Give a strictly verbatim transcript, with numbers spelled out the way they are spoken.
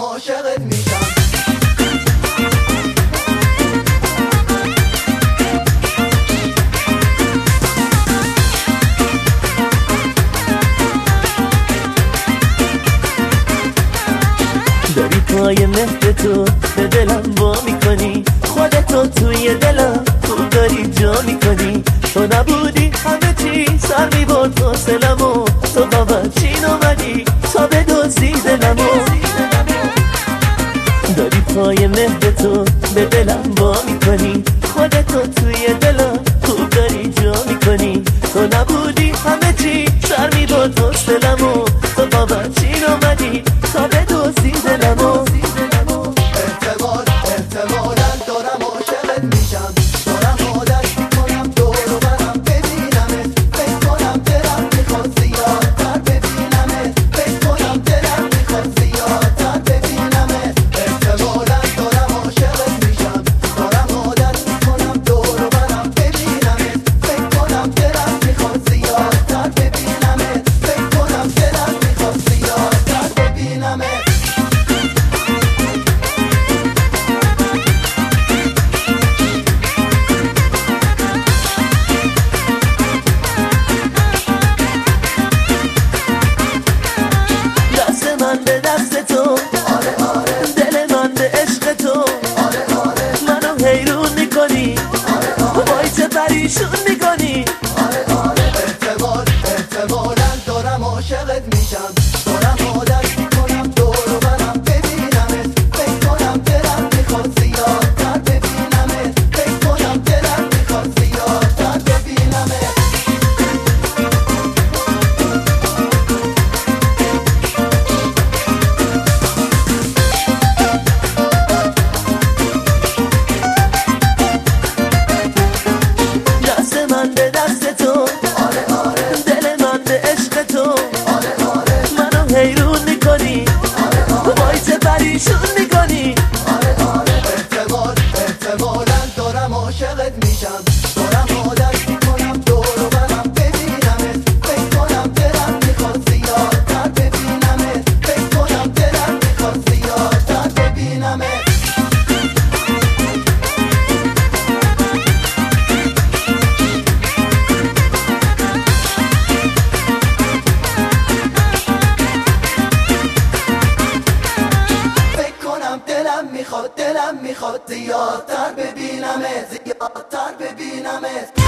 عاشقت میشم. داری پای مهر تو به دلم وا میکنی، خودتو توی دلم خوب داری جا میکنی. تو نبودی همه چی سر میبرد حوصلمو، تو با چین اومدی تا بدزدی دلمو. داری پای مهر تو به دلم وا میکنی، خودتو توی دلم خوب داری جا میکنی. تو نبودی همه چی سر میبرد حوصلمو، تو با چین اومدی تا بدزدی دلمو. احتمال احتمالاً دارم عاشقت میشم، دارم عادت میکنم دور و برم ببینمت، فکر کنم دلم میخواد زیادتر ببینمت، فکر کنم دلم میخواد زیادتر ببینمت. احتمالاً دارم عاشقت میشم، دارم عادت میکنم دور و برم ببینمت، فکر کنم دلم میخواد زیادتر ببینمت، فکر کنم دلم میخواد زیادتر ببینمت. دست من به دست تو، آره آره دل من به عشق تو، آره آره منو حیرون میکنی، وای چه پریشون میکنی. آره آره احتمال احتمالاً دارم عاشقت میشم، دارم عادت میکنم دور و برم ببینمت، فکر کنم دلم میخواد زیادتر ببینمت، فکر کنم دلم میخواد زیادتر ببینمت. دست من به دست تو، آره آره دل من به عشق تو، آره آره منو حیرون میکنی، وای چه پریشون میکنی. آره آره احتمال احتمالاً دارم عاشقت میشم، دارم عادت میکنم دور و برم ببینمت، فکر کنم دلم میخواد زیادتر ببینمت، فکر کنم دلم میخواد زیادتر ببینمت. فکر کنم دلم میخواد دلم میخواد زیادتر ببینمت، زیادتر ببینمت.